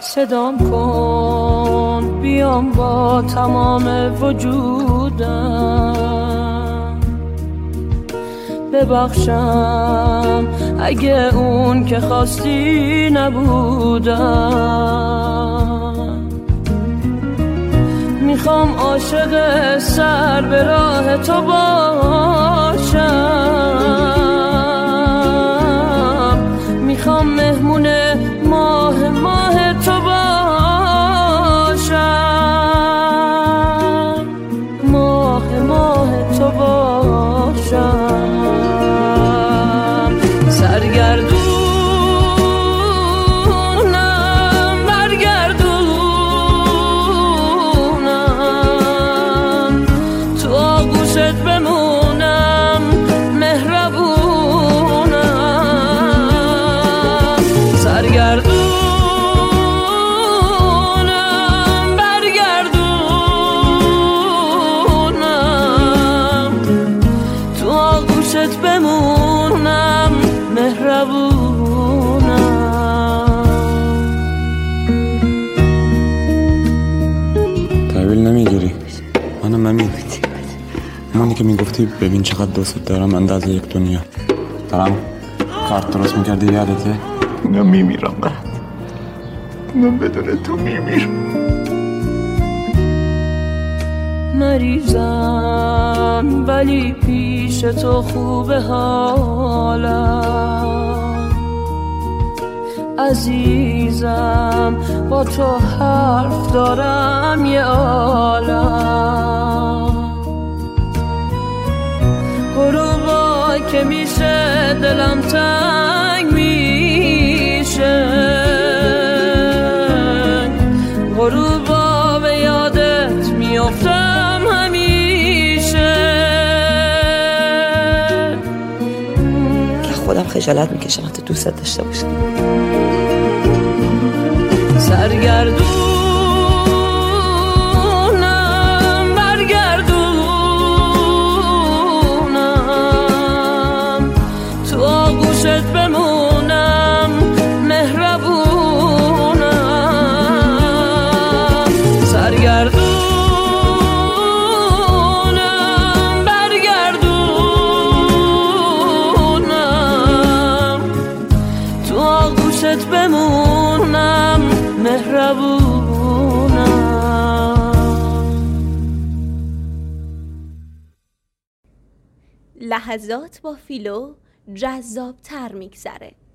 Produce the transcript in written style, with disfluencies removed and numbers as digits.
صدام کن بیام با تمام وجودم، ببخشم اگه اون که خواستی نبودم. میخوام عاشق سر به راه تو باشم، میخوام مهمون ماه ماه تو باشم، ماه ماه تو باشم. سرگردونم برگردونم، تو آغوشت بمونم مهربونم. سرگردونم برگردونم، تو آغوشت بمونم مهربونم. تحویل نمیگیری؟ منم نمیگیری. همونی که میگفتی ببین چقدر دوست دارم اندازه یک دنیا. دارم کارت درست میکردی یادته؟ من میمیرم بعد، من بدون تو میمیرم. مریضم ولی پیش تو خوبه حالم، عزیزم با تو حرف دارم یه عالم. غروبا که میشه دلم تنگ میشه، غروبا به یادت میافتم همیشه. که خودم خجالت میکشم حتی دوستت داشته باشم. سرگردونم برگردونم، تو آغوشت بمونم مهربونم. سرگردونم برگردونم، تو آغوشت بمونم مهربونم. لحظات با فیلو جذاب تر میگذره.